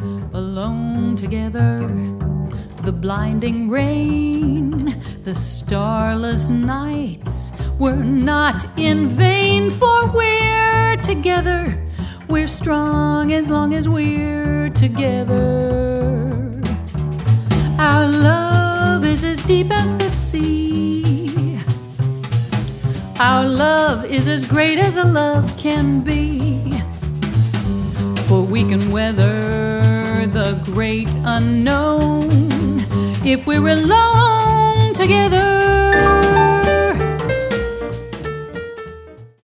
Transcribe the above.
alone together. The blinding rain, the starless nights were not in vain, for we're together. We're strong as long as we're together. Our love is as deep as the sea. Our love is as great as a love can be. For we can weather the great unknown if we're alone together.